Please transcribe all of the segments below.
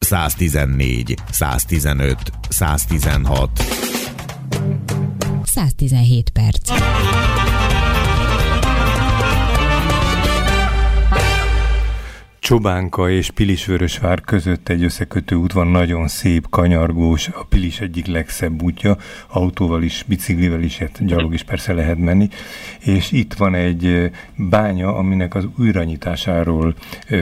114, 115, 116. 117 perc. Csobánka és Pilisvörösvár között egy összekötő út van, nagyon szép, kanyargós, a Pilis egyik legszebb útja, autóval is, biciklivel is, gyalog is persze lehet menni, és itt van egy bánya, aminek az újranyitásáról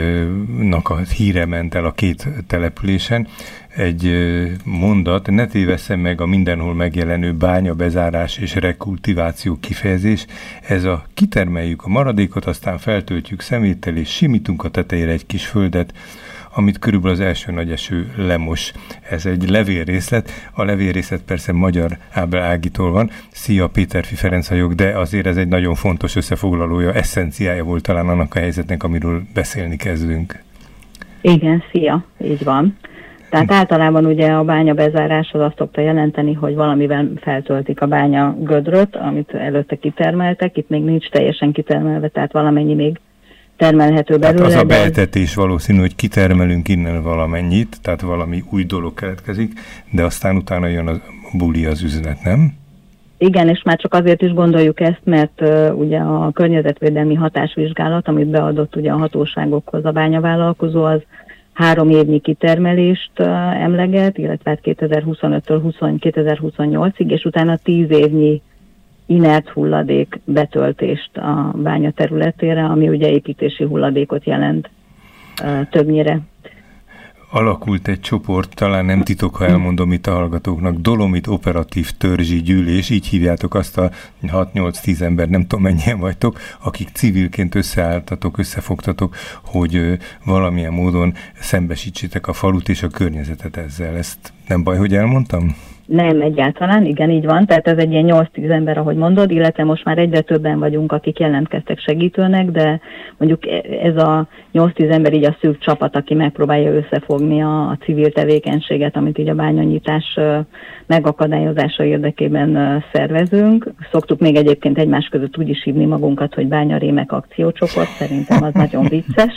a híre ment el a két településen. Egy mondat, ne tévesszem meg a mindenhol megjelenő bánya, bezárás és rekultiváció kifejezés. Ez a kitermeljük a maradékot, aztán feltöltjük szeméttel és simítunk a tetejére egy kis földet, amit körülbelül az első nagy eső lemos. Ez egy levélrészlet. A levélrészlet persze Magyar Ábel Ágitól van. Szia, Péterfi Ferenc vagyok, de azért ez egy nagyon fontos összefoglalója, eszenciája volt talán annak a helyzetnek, amiről beszélni kezdünk. Igen, szia, így van. Tehát általában ugye a bánya bezárás az azt szokta jelenteni, hogy valamivel feltöltik a bánya gödröt, amit előtte kitermeltek. Itt még nincs teljesen kitermelve, tehát valamennyi még termelhető belőle. Tehát az a beetetés valószínű, hogy kitermelünk innen valamennyit, tehát valami új dolog keletkezik, de aztán utána jön a buli, az üzlet, nem? Igen, és már csak azért is gondoljuk ezt, mert ugye a környezetvédelmi hatásvizsgálat, amit beadott ugye a hatóságokhoz a bányavállalkozó, az 3 évnyi kitermelést emleget, illetve 2025-től 2028-ig, és utána 10 évnyi inert hulladék betöltést a bánya területére, ami ugye építési hulladékot jelent többnyire. Alakult egy csoport, talán nem titok, ha elmondom itt a hallgatóknak, Dolomit Operatív Törzsi Gyűlés, így hívjátok azt a 6-8-10 ember, nem tudom mennyien vagytok, akik civilként összeálltatok, összefogtatok, hogy valamilyen módon szembesítsétek a falut és a környezetet ezzel. Ezt nem baj, hogy elmondtam? Nem, egyáltalán, igen, így van. Tehát ez egy ilyen 8-10 ember, ahogy mondod, illetve most már egyre többen vagyunk, akik jelentkeztek segítőnek, de mondjuk ez a 8-10 ember így a szűk csapat, aki megpróbálja összefogni a civil tevékenységet, amit így a bányanyítás megakadályozása érdekében szervezünk. Szoktuk még egyébként egymás között úgy is hívni magunkat, hogy Bányarémek akciócsoport, szerintem az nagyon vicces.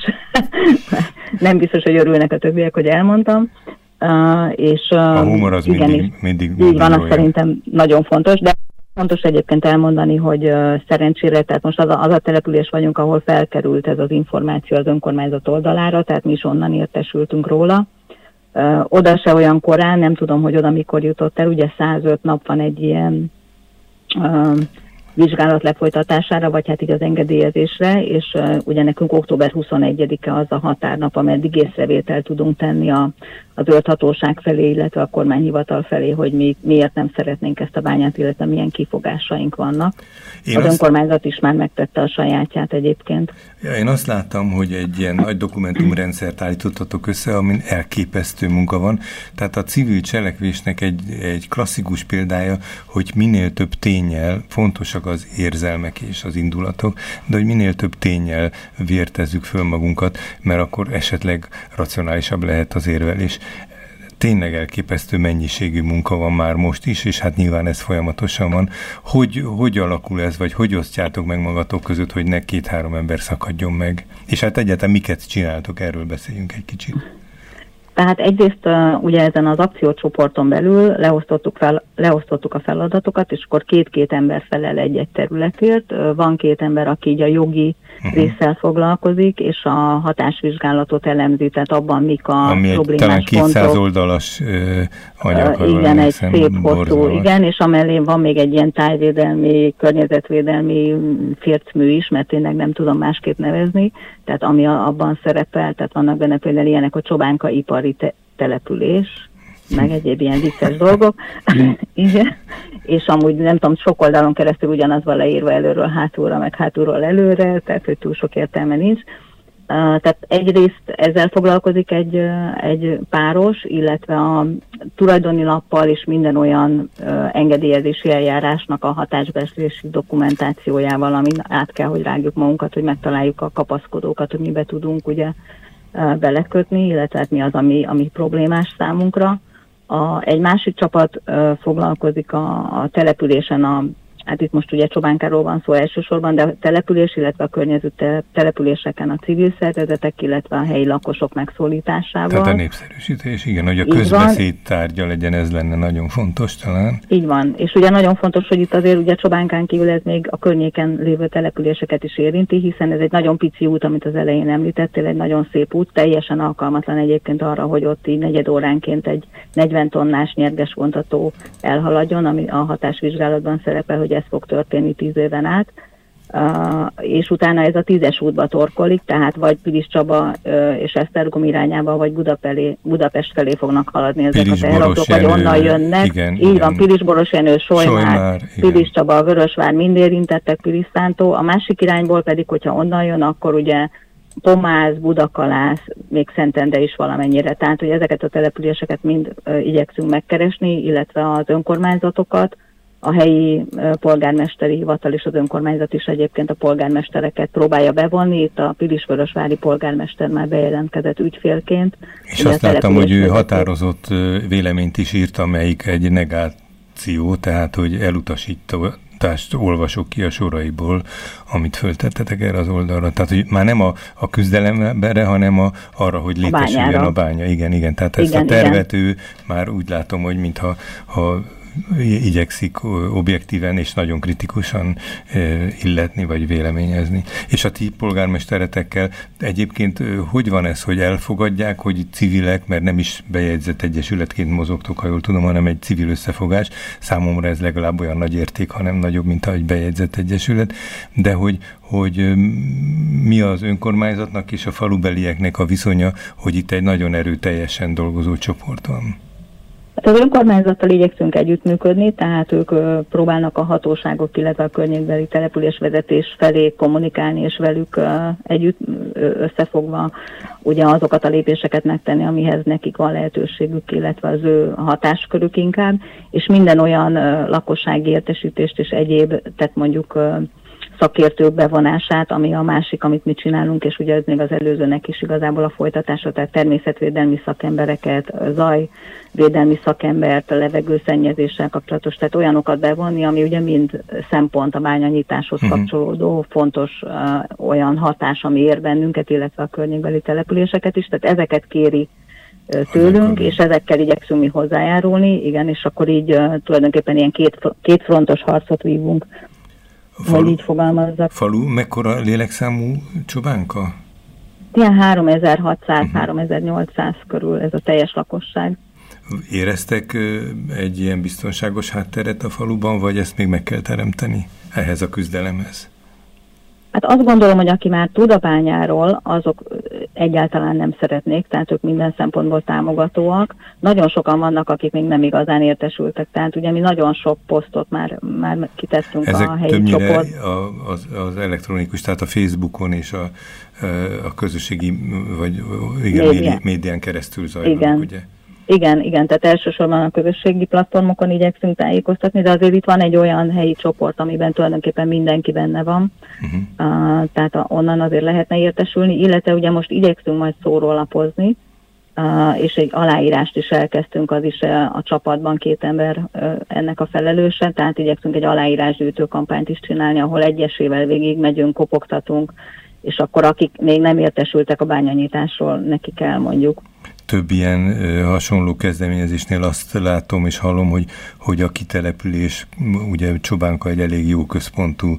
Nem biztos, hogy örülnek a többiek, hogy elmondtam. És a humor az igen, mindig így van, az szerintem nagyon fontos, de fontos egyébként elmondani, hogy szerencsére, tehát most az a település vagyunk, ahol felkerült ez az információ az önkormányzat oldalára, tehát mi is onnan értesültünk róla. Oda se olyan korán, nem tudom, hogy oda mikor jutott el, ugye 105 nap van egy ilyen vizsgálat lefolytatására, vagy hát így az engedélyezésre, és ugye nekünk október 21-e az a határnap, ameddig észrevételt tudunk tenni az zöld hatóság felé, illetve a kormányhivatal felé, hogy miért nem szeretnénk ezt a bányát, illetve milyen kifogásaink vannak. Az önkormányzat is már megtette a sajátját egyébként. Én azt láttam, hogy egy ilyen nagy dokumentumrendszert állítottatok össze, amin elképesztő munka van. Tehát a civil cselekvésnek egy klasszikus példája, hogy minél több ténnyel, fontosak az érzelmek és az indulatok, de hogy minél több ténnyel vértezzük föl magunkat, mert akkor esetleg racionálisabb lehet az érvelés. Tényleg elképesztő mennyiségű munka van már most is, és hát nyilván ez folyamatosan van. Hogy alakul ez, vagy hogy osztjátok meg magatok között, hogy ne 2-3 ember szakadjon meg? És hát egyáltalán miket csináltok, erről beszéljünk egy kicsit. Tehát egyrészt ugye ezen az akciócsoporton belül leosztottuk a feladatokat, és akkor 2 ember felel egy területért. Van 2 ember, aki így a jogi résszel foglalkozik, és a hatásvizsgálatot elemzi, tehát abban mik a ami problémás talán 200 pontok. oldalas anyag. Igen, egy szép hosszú, igen, és amellé van még egy ilyen tájvédelmi, környezetvédelmi fércmű is, mert tényleg nem tudom másképp nevezni, tehát ami abban szerepel, tehát vannak benne például ilyenek, hogy Csobánka ipari település, meg egyéb ilyen vicces dolgok. Igen. És amúgy nem tudom, sok oldalon keresztül ugyanaz van leírva előről hátulra, meg hátulról előre, tehát hogy túl sok értelme nincs. Tehát egyrészt ezzel foglalkozik egy páros, illetve a tulajdoni lappal és minden olyan engedélyezési eljárásnak a hatásbecslési dokumentációjával, amin át kell, hogy rágjuk magunkat, hogy megtaláljuk a kapaszkodókat, hogy mibe tudunk ugye belekötni, illetve hát mi az, ami problémás számunkra. Egy másik csapat foglalkozik a településen hát itt most ugye Csobánkáról van szó elsősorban, de a település, illetve a környező településeken a civil szervezetek, illetve a helyi lakosok megszólításával. Tehát a népszerűsítés, igen, hogy a közbeszéd tárgya legyen, ez lenne nagyon fontos talán. Így van, és ugye nagyon fontos, hogy itt azért ugye Csobánkán kívül ez még a környéken lévő településeket is érinti, hiszen ez egy nagyon pici út, amit az elején említettél, egy nagyon szép út, teljesen alkalmatlan egyébként arra, hogy ott így negyed óránként egy 40 tonnás nyerges vontató elhaladjon, ami a hatásvizsgálatban szerepel, hogy ez fog történni 10 éven át, és utána ez a 10-es útba torkolik, tehát vagy Piliscsaba és Esztergom irányába, vagy Budapest felé fognak haladni ezek a teherautók, vagy onnan jönnek. Igen. Van, Pilis-Borosjenő, Solymár, Piliscsaba, Vörösvár, mind érintettek, Pilisszántó. A másik irányból pedig, hogyha onnan jön, akkor ugye Pomáz, Budakalász, még Szentendre is valamennyire. Tehát, hogy ezeket a településeket mind igyekszünk megkeresni, illetve az önkormányzatokat, a helyi polgármesteri hivatal és az önkormányzat is egyébként a polgármestereket próbálja bevonni. Itt a Pilis-Vörösvári polgármester már bejelentkezett ügyfélként. És azt láttam, hogy ő határozott véleményt is írt, amelyik egy negáció, tehát hogy elutasítást olvasok ki a soraiból, amit föltettetek erre az oldalra. Tehát, hogy már nem a küzdelemre, hanem arra, hogy létesüljön a bánya. Igen. Tehát ezt a tervet ő már úgy látom, hogy mintha igyekszik objektíven és nagyon kritikusan illetni vagy véleményezni. És a ti polgármesteretekkel egyébként hogy van ez, hogy elfogadják, hogy civilek, mert nem is bejegyzett egyesületként mozogtok, ha jól tudom, hanem egy civil összefogás. Számomra ez legalább olyan nagy érték, hanem nagyobb, mint egy bejegyzett egyesület, de hogy mi az önkormányzatnak és a falubelieknek a viszonya, hogy itt egy nagyon erőteljesen dolgozó csoport van. Az önkormányzattal igyekszünk együttműködni, tehát ők próbálnak a hatóságok, illetve a környékbeli településvezetés felé kommunikálni, és velük együtt összefogva ugye azokat a lépéseket megtenni, amihez nekik van lehetőségük, illetve az ő hatáskörük inkább, és minden olyan lakossági értesítést és egyéb, tehát mondjuk szakértők bevonását, ami a másik, amit mi csinálunk, és ugye ez még az előzőnek is igazából a folytatása, tehát természetvédelmi szakembereket, zajvédelmi szakembert, a levegőszennyezéssel kapcsolatos, tehát olyanokat bevonni, ami ugye mind szempont a bányanyításhoz kapcsolódó fontos olyan hatás, ami ér bennünket, illetve a környékbeli településeket is, tehát ezeket kéri tőlünk, és ezekkel igyekszünk mi hozzájárulni, igen, és akkor így tulajdonképpen ilyen két frontos harcot vívunk. Hogy így fogalmazzak. Falu, mekkora lélekszámú Csobánka? Ilyen 3600-3800 körül ez a teljes lakosság. Éreztek egy ilyen biztonságos hátteret a faluban, vagy ezt még meg kell teremteni ehhez a küzdelemhez? Hát azt gondolom, hogy aki már tud a bányáról, azok egyáltalán nem szeretnék, tehát ők minden szempontból támogatóak. Nagyon sokan vannak, akik még nem igazán értesültek, tehát ugye mi nagyon sok posztot már kitettünk ezek a helyi többnyire csoport. Az elektronikus, tehát a Facebookon és a közösségi, vagy médián keresztül zajlanak, ugye? Igen, tehát elsősorban a közösségi platformokon igyekszünk tájékoztatni, de azért itt van egy olyan helyi csoport, amiben tulajdonképpen mindenki benne van, tehát onnan azért lehetne értesülni, illetve ugye most igyekszünk majd szórólapozni, és egy aláírást is elkezdtünk, az is a csapatban 2 ember ennek a felelőse, tehát igyekszünk egy aláírásgyűjtő kampányt is csinálni, ahol egyesével végig megyünk, kopogtatunk, és akkor akik még nem értesültek a bányanyításról, nekik elmondjuk. Több ilyen hasonló kezdeményezésnél azt látom és hallom, hogy a kitelepülés, ugye Csobánka egy elég jó központú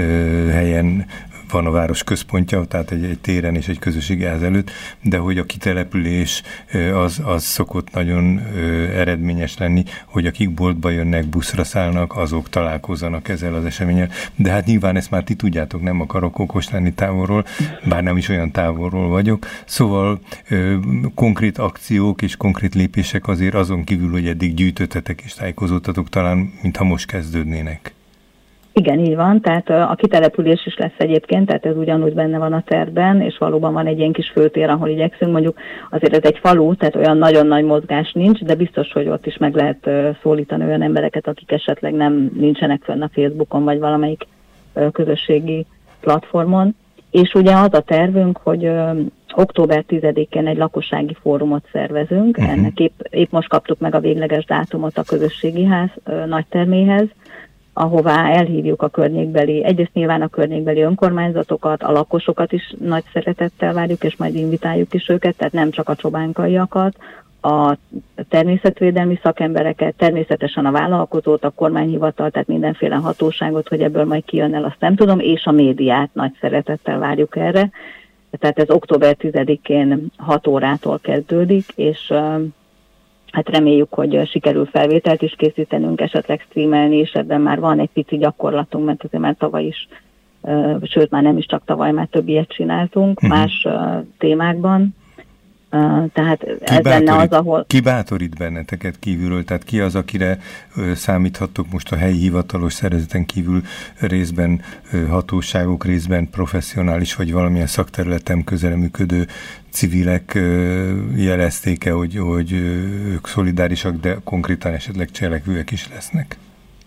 helyen van a város központja, tehát egy téren és egy közösségi ház előtt, de hogy a kitelepülés az szokott nagyon eredményes lenni, hogy akik boltba jönnek, buszra szállnak, azok találkozzanak ezzel az eseménnyel. De hát nyilván ezt már ti tudjátok, nem akarok okos lenni távolról, bár nem is olyan távolról vagyok. Szóval konkrét akciók és konkrét lépések azért azon kívül, hogy eddig gyűjtöttetek és tájékozódtatok, talán mintha most kezdődnének. Igen, így van, tehát a kitelepülés is lesz egyébként, tehát ez ugyanúgy benne van a tervben, és valóban van egy ilyen kis főtér, ahol igyekszünk, mondjuk azért ez egy falu, tehát olyan nagyon nagy mozgás nincs, de biztos, hogy ott is meg lehet szólítani olyan embereket, akik esetleg nincsenek fönn a Facebookon, vagy valamelyik közösségi platformon. És ugye az a tervünk, hogy október 10-én egy lakossági fórumot szervezünk, ennek épp most kaptuk meg a végleges dátumot a közösségi ház nagyterméhez, ahová elhívjuk a környékbeli, egyrészt nyilván a környékbeli önkormányzatokat, a lakosokat is nagy szeretettel várjuk, és majd invitáljuk is őket, tehát nem csak a csobánkaiakat, a természetvédelmi szakembereket, természetesen a vállalkozót, a kormányhivatal, tehát mindenféle hatóságot, hogy ebből majd kijön el, azt nem tudom, és a médiát nagy szeretettel várjuk erre. Tehát ez október 10-én 6 órától kezdődik, és hát reméljük, hogy sikerül felvételt is készítenünk, esetleg streamelni, és ebben már van egy pici gyakorlatunk, mert azért már tavaly is, sőt már nem is csak tavaly, már több ilyet csináltunk más témákban. Tehát ez lenne az, ahol... Ki bátorít benneteket kívülről? Tehát ki az, akire számíthattok most a helyi hivatalos szervezeten kívül, részben hatóságok, részben professzionális vagy valamilyen szakterületen közeleműködő civilek jelezték-e, hogy ők szolidárisak, de konkrétan esetleg cselekvőek is lesznek?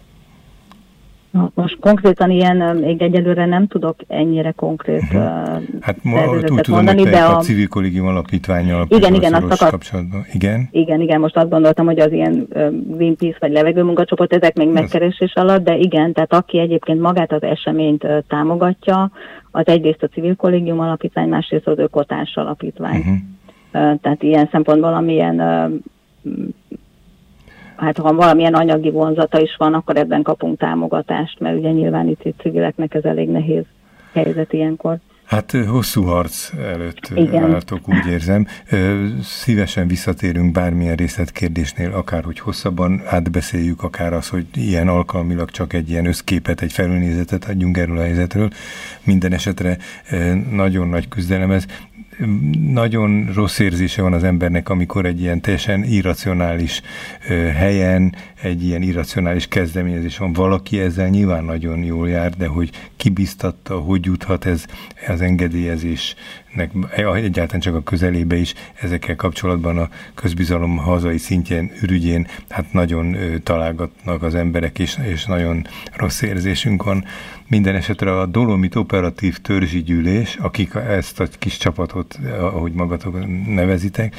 Most konkrétan ilyen, még egyelőre nem tudok ennyire konkrét hát úgy tudom, mondani, hogy de a Civil Kollégium Alapítvánnyal kapcsolatban. Igen, most azt gondoltam, hogy az ilyen Greenpeace vagy levegőmunkacsoport, ezek még megkeresés alatt, de igen, tehát aki egyébként magát az eseményt támogatja, az egyrészt a Civil Kollégium Alapítvány, másrészt az Ökotárs Alapítvány. Tehát ilyen szempontból, amilyen hát ha valamilyen anyagi vonzata is van, akkor ebben kapunk támogatást, mert ugye nyilván itt civileknek ez elég nehéz helyzet ilyenkor. Hát hosszú harc előtt álltok, úgy érzem. Szívesen visszatérünk bármilyen részletkérdésnél, akár hogy hosszabban átbeszéljük, akár az, hogy ilyen alkalmilag csak egy ilyen összképet, egy felülnézetet adjunk erről a helyzetről. Minden esetre nagyon nagy küzdelem ez. Nagyon rossz érzése van az embernek, amikor egy ilyen teljesen irracionális helyen, egy ilyen irracionális kezdeményezés van. Valaki ezzel nyilván nagyon jól jár, de hogy kibiztatta, hogy juthat ez az engedélyezésnek egyáltalán csak a közelébe is, ezekkel kapcsolatban a közbizalom hazai szintjén, ürügyén, hát nagyon találgatnak az emberek, és nagyon rossz érzésünk van. Minden esetre a Dolomit Operatív Törzsi Gyűlés, akik ezt a kis csapatot, ahogy magatok nevezitek,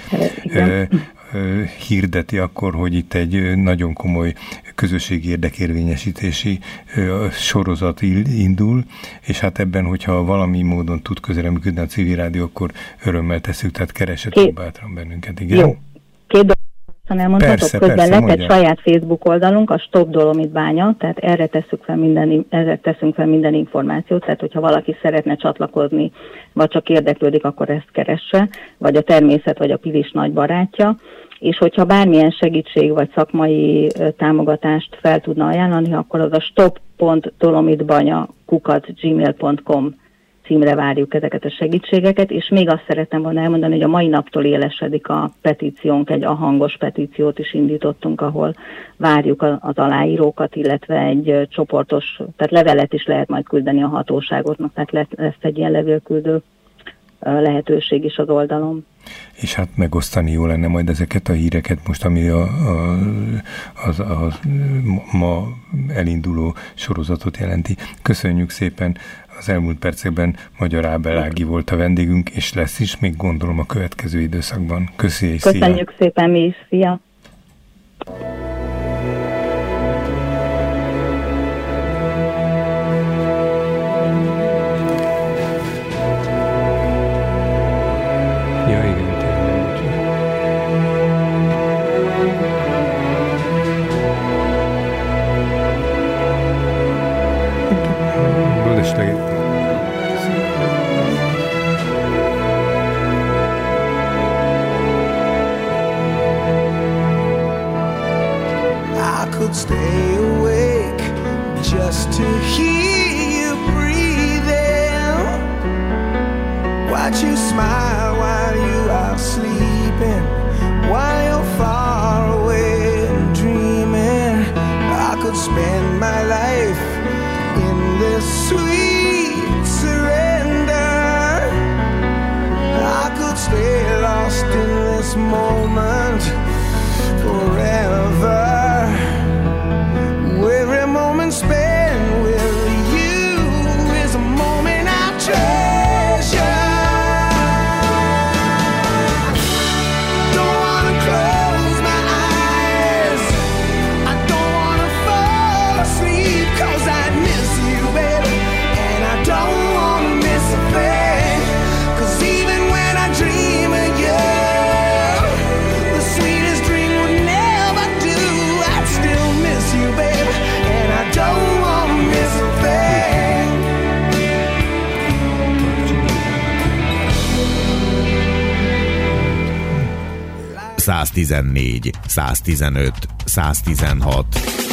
hirdeti akkor, hogy itt egy nagyon komoly közösségi érdekérvényesítési sorozat indul, és hát ebben, hogyha valami módon tud közeleműködni a civil rádió, akkor örömmel tesszük, tehát keresetek bátran bennünket, igen? Jó. Két elmondhatok, közben lett egy saját Facebook oldalunk, a Stop Dolomit Bánya, tehát erre teszünk fel minden információt, tehát hogyha valaki szeretne csatlakozni, vagy csak érdeklődik, akkor ezt keresse, vagy a természet, vagy a Pilis nagy barátja, és hogyha bármilyen segítség, vagy szakmai támogatást fel tudna ajánlani, akkor az a stop.dolomitbanya@gmail.com címre várjuk ezeket a segítségeket, és még azt szeretném volna elmondani, hogy a mai naptól élesedik a petíciónk, egy hangos petíciót is indítottunk, ahol várjuk az aláírókat, illetve egy csoportos, tehát levelet is lehet majd küldeni a hatóságoknak, tehát lesz egy ilyen levélküldő lehetőség is az oldalon. És hát megosztani jó lenne majd ezeket a híreket most, ami a ma elinduló sorozatot jelenti. Köszönjük szépen! Az elmúlt percekben Magyar Ábel Ági volt a vendégünk, és lesz is, még gondolom a következő időszakban. Köszönjük szépen, mi is, szia! Stay awake just to hear you breathing. Watch you smile while you are sleeping, while you're far away and dreaming. I could spend my life in this sweet surrender. I could stay lost in this moment forever. Every moment spent with you is a moment I treasure. Don't wanna close my eyes, I don't wanna fall asleep. 114, 115, 116.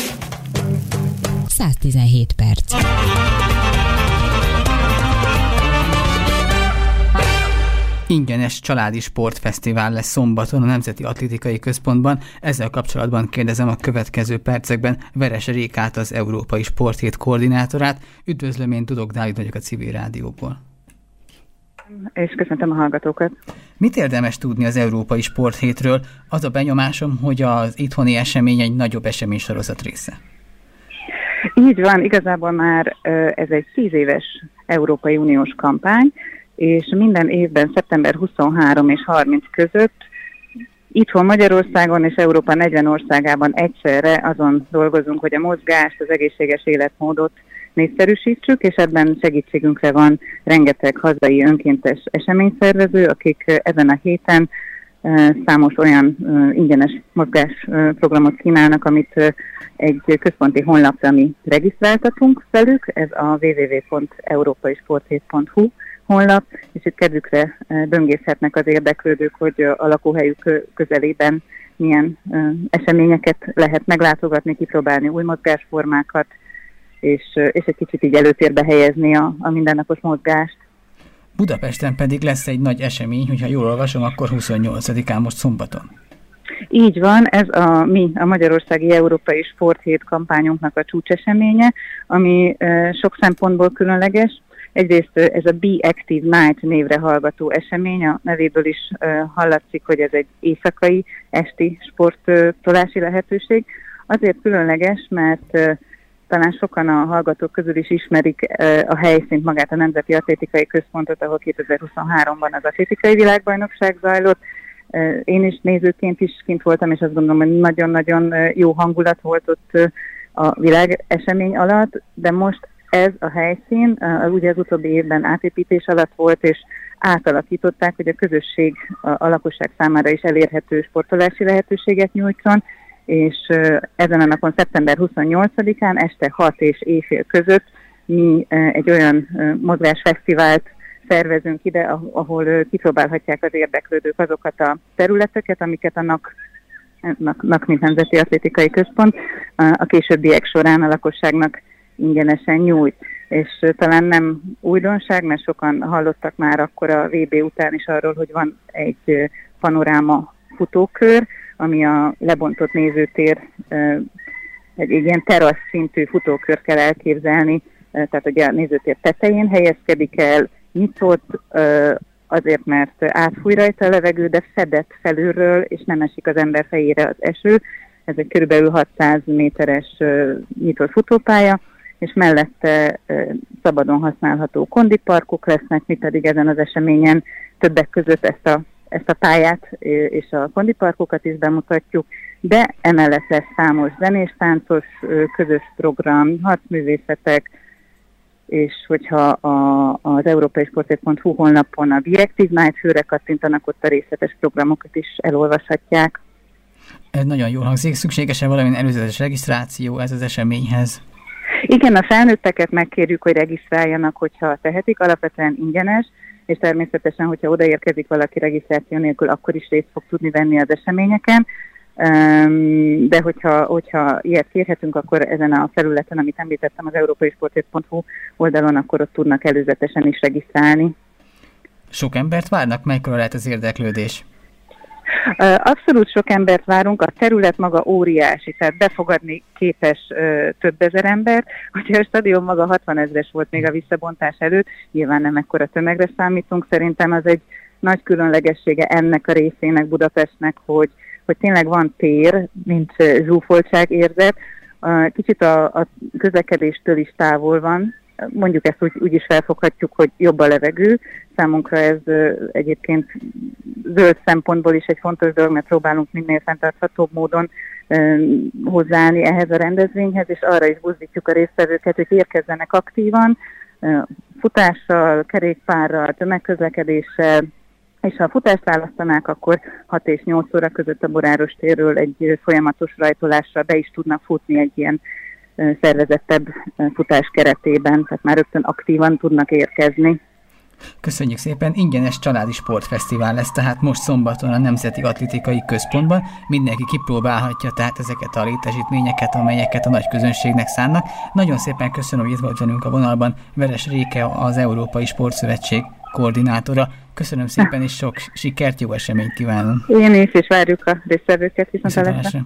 117 perc. Ingyenes családi sportfesztivál lesz szombaton a Nemzeti Atlétikai Központban. Ezzel kapcsolatban kérdezem a következő percekben Veres Rékát, az Európai Sporthét koordinátorát. Üdvözlöm, én Dudok Dávid vagyok a Civil Rádióból. És köszöntöm a hallgatókat. Mit érdemes tudni az Európai Sporthétről? Az a benyomásom, hogy az itthoni esemény egy nagyobb eseménysorozat része. Így van, igazából már ez egy 10 éves Európai Uniós kampány, és minden évben szeptember 23 és 30 között itthon Magyarországon és Európa 40 országában egyszerre azon dolgozunk, hogy a mozgást, az egészséges életmódot népszerűsítsük, és ebben segítségünkre van rengeteg hazai önkéntes eseményszervező, akik ezen a héten számos olyan ingyenes mozgásprogramot kínálnak, amit egy központi honlapra mi regisztráltatunk velük, ez a www.europaisporthét.hu honlap, és itt kedvükre böngészhetnek az érdeklődők, hogy a lakóhelyük közelében milyen eseményeket lehet meglátogatni, kipróbálni új mozgásformákat, és egy kicsit így előtérbe helyezni a mindennapos mozgást. Budapesten pedig lesz egy nagy esemény, hogyha jól olvasom, akkor 28-án most szombaton. Így van, ez a Magyarországi Európai Sporthét kampányunknak a csúcseseménye, ami sok szempontból különleges. Egyrészt ez a Be Active Night névre hallgató esemény, a nevéből is hallatszik, hogy ez egy éjszakai, esti sportolási lehetőség. Azért különleges, mert talán sokan a hallgatók közül is ismerik a helyszínt, magát a Nemzeti Atlétikai Központot, ahol 2023-ban az atlétikai világbajnokság zajlott. Én is nézőként is kint voltam, és azt gondolom, hogy nagyon-nagyon jó hangulat volt ott a világesemény alatt, de most ez a helyszín ugye az utóbbi évben átépítés alatt volt, és átalakították, hogy a közösség a lakosság számára is elérhető sportolási lehetőséget nyújtson, és ezen a napon szeptember 28-án este 6 és éjfél között mi egy olyan mozgásfesztivált szervezünk ide, ahol kipróbálhatják az érdeklődők azokat a területeket, amiket a NAK, mint Nemzeti Atlétikai Központ a későbbiek során a lakosságnak ingyenesen nyújt. És talán nem újdonság, mert sokan hallottak már akkor a VB után is arról, hogy van egy panoráma futókör, ami a lebontott nézőtér, egy ilyen terasz szintű futókört kell elképzelni, tehát ugye a nézőtér tetején helyezkedik el, nyitott, azért, mert átfúj rajta a levegő, de fedett felülről, és nem esik az ember fejére az eső. Ez egy kb. 600 méteres nyitott futópálya, és mellette szabadon használható kondiparkok lesznek, mi pedig ezen az eseményen többek között ezt a pályát és a kondiparkokat is bemutatjuk, de emellett lesz számos zenés, táncos, közös program, harcművészetek, és hogyha az europaisporthét.hu honlapon a Be Active Night főre kattintanak, ott a részletes programokat is elolvashatják. Ez nagyon jól hangzik. Szükséges-e valamilyen előzetes regisztráció ez az eseményhez? Igen, a felnőtteket megkérjük, hogy regisztráljanak, hogyha tehetik, alapvetően ingyenes, és természetesen, hogyha odaérkezik valaki regisztráció nélkül, akkor is részt fog tudni venni az eseményeken, de hogyha ilyet kérhetünk, akkor ezen a felületen, amit említettem, az europaisporthét.hu oldalon, akkor ott tudnak előzetesen is regisztrálni. Sok embert várnak? Mekkora lehet az érdeklődés? Abszolút sok embert várunk, a terület maga óriási, tehát befogadni képes több ezer ember. Hogyha a stadion maga 60 000-es volt még a visszabontás előtt, nyilván nem ekkora tömegre számítunk, szerintem az egy nagy különlegessége ennek a részének, Budapestnek, hogy tényleg van tér, mint zsúfoltság érzet, kicsit a közlekedéstől is távol van, mondjuk ezt úgy is felfoghatjuk, hogy jobb a levegő. Számunkra ez egyébként zöld szempontból is egy fontos dolog, mert próbálunk minél fenntarthatóbb módon hozzáállni ehhez a rendezvényhez, és arra is buzdítjuk a résztvevőket, hogy érkezzenek aktívan, futással, kerékpárral, tömegközlekedéssel, és ha a futást választanák, akkor 6 és 8 óra között a Boráros térről egy folyamatos rajtolással be is tudnak futni egy ilyen szervezettebb futás keretében, tehát már rögtön aktívan tudnak érkezni. Köszönjük szépen, ingyenes családi sportfesztivál lesz, tehát most szombaton a Nemzeti Atlétikai Központban. Mindenki kipróbálhatja tehát ezeket a létesítményeket, amelyeket a nagy közönségnek szánnak. Nagyon szépen köszönöm, hogy itt volt velünk a vonalban Veres Réke, az Európai Sportszövetség koordinátora. Köszönöm szépen, és sok sikert, jó eseményt kívánunk. Én is, és várjuk a résztvevőket, viszontlátásra.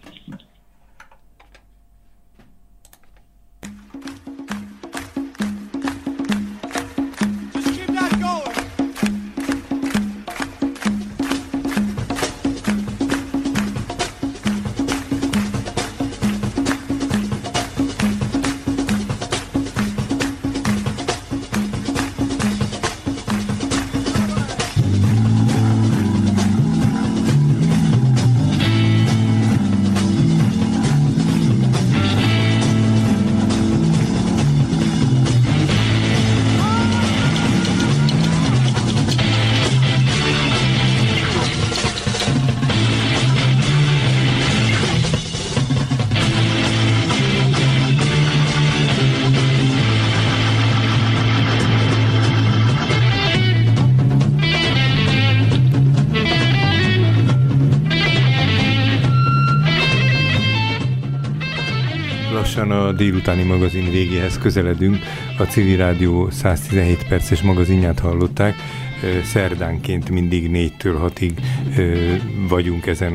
A délutáni magazin végéhez közeledünk. A Civil Rádió 117 perces magazinját hallották. Szerdánként mindig 4-től 6-ig vagyunk ezen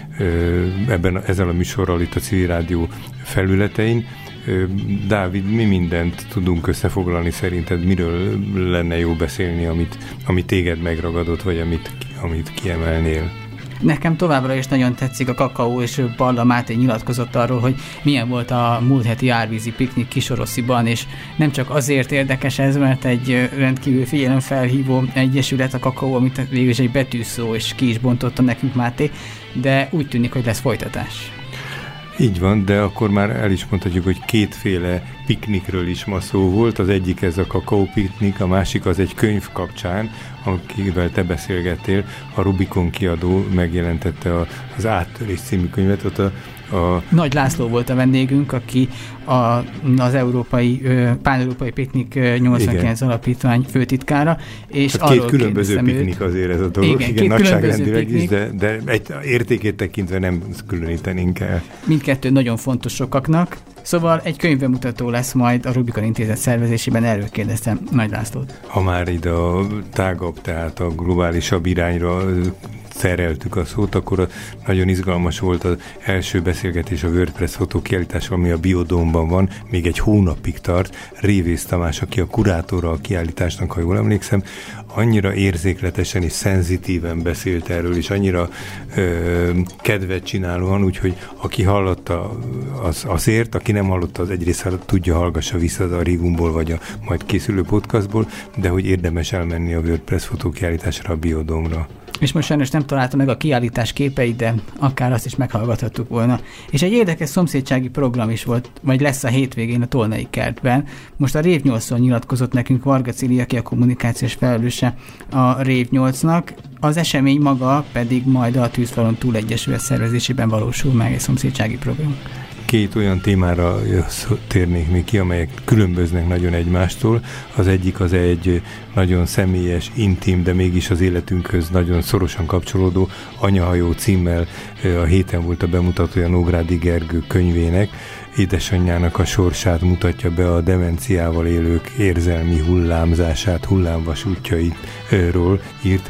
a műsorral itt a Civil Rádió felületein. Dávid, mi mindent tudunk összefoglalni szerinted? Miről lenne jó beszélni, amit téged megragadott, vagy amit kiemelnél? Nekem továbbra is nagyon tetszik a Kakaó, és Balla Máté nyilatkozott arról, hogy milyen volt a múlt heti árvízi piknik Kisorosziban, és nem csak azért érdekes ez, mert egy rendkívül figyelemfelhívó egyesület a Kakaó, amit végül is egy betűszó, és ki is bontotta nekünk Máté, de úgy tűnik, hogy lesz folytatás. Így van, de akkor már el is mondhatjuk, hogy kétféle piknikről is ma szó volt. Az egyik ez a Kakaó piknik, a másik az egy könyv kapcsán, akivel te beszélgettél. A Rubikon kiadó megjelentette az Áttörés című könyvet. Ott Nagy László volt a vendégünk, aki az Pán-Európai Piknik 89 alapítvány főtitkára. És hát két különböző piknik azért ez a dolog, igen nagyságrendileg is, de egy értékét tekintve nem különítenénk el. Mindkettő nagyon fontos sokaknak. Szóval egy könyvbemutató lesz majd a Rubikon Intézet szervezésében, erről kérdeztem Nagy Lászlót. Ha már ide a tágabb, tehát a globálisabb irányra szereltük a szót, akkor nagyon izgalmas volt az első beszélgetés a WordPress fotókiállítás, ami a Biodómban van, még egy hónapig tart. Révész Tamás, aki a kurátora a kiállításnak, ha jól emlékszem, annyira érzékletesen és szenzitíven beszélt erről, és annyira kedvet csinálóan, úgyhogy aki hallotta, azért, aki nem hallotta, az egyrészt tudja, hallgassa vissza a Régumból, vagy a majd készülő podcastból, de hogy érdemes elmenni a WordPress fotókiállításra, a Biodómra. És most sajnos nem találta meg a kiállítás képeit, de akár azt is meghallgathattuk volna. És egy érdekes szomszédsági program is volt, vagy lesz a hétvégén a Tolnai kertben. Most a Rév 8-on nyilatkozott nekünk Varga Cili, aki a kommunikációs felelőse a Rév 8-nak. Az esemény maga pedig majd a Tűzfalon Túl Egyesület szervezésében valósul meg, egy szomszédsági program. Két olyan témára térnék még ki, amelyek különböznek nagyon egymástól. Az egyik az egy nagyon személyes, intim, de mégis az életünkhöz nagyon szorosan kapcsolódó Anyahajó címmel a héten volt a bemutatója Nógrádi Gergő könyvének. Édesanyjának a sorsát mutatja be, a demenciával élők érzelmi hullámzását, hullámvasútjairól írt.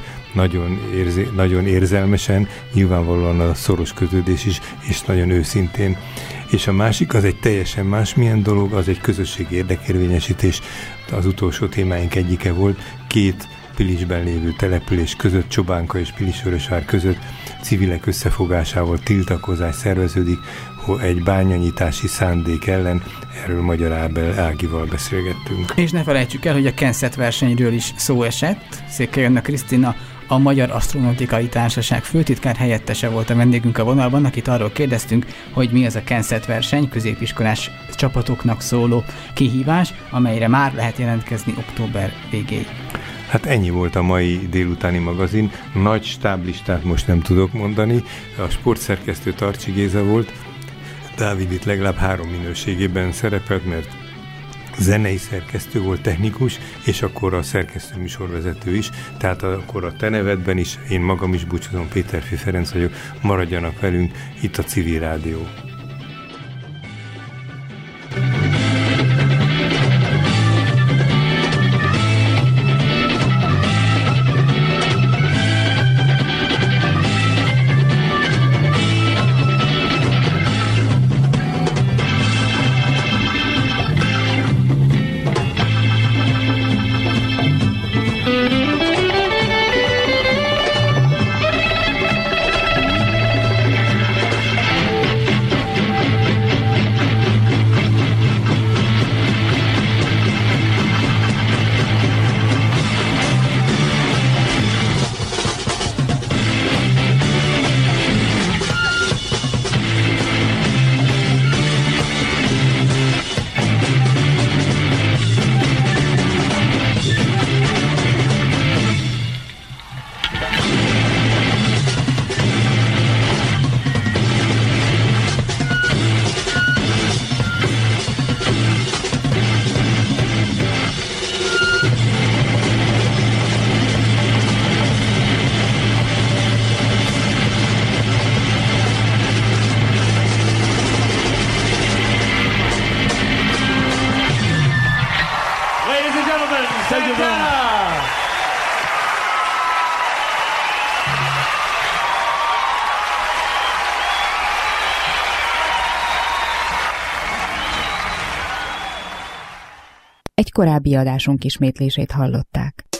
Nagyon érzelmesen, nyilvánvalóan a szoros kötődés is, és nagyon őszintén. És a másik, az egy teljesen másmilyen dolog, az egy közösségi érdekérvényesítés. Az utolsó témáink egyike volt, két Pilisben lévő település között, Csobánka és Pilisvörösvár között civilek összefogásával tiltakozás szerveződik egy bányanyítási szándék ellen. Erről Magyar Ágival beszélgettünk. És ne felejtsük el, hogy a Kenszet versenyről is szó esett. Székely Anna Krisztina, a Magyar Asztronautikai Társaság főtitkár helyettese volt a vendégünk a vonalban, akit arról kérdeztünk, hogy mi az a Kenszet verseny, középiskolás csapatoknak szóló kihívás, amelyre már lehet jelentkezni október végéig. Hát ennyi volt a mai délutáni magazin. Nagy stáblistát most nem tudok mondani. A sportszerkesztő Tarcsi Géza volt. Dávid itt legalább 3 minőségében szerepelt, mert zenei szerkesztő volt, technikus, és akkor a szerkesztő műsorvezető is, tehát akkor a te nevedben is, én magam is búcsúzom, Péterfi Ferenc vagyok, maradjanak velünk itt a Civil Rádió. Egy korábbi adásunk ismétlését hallották.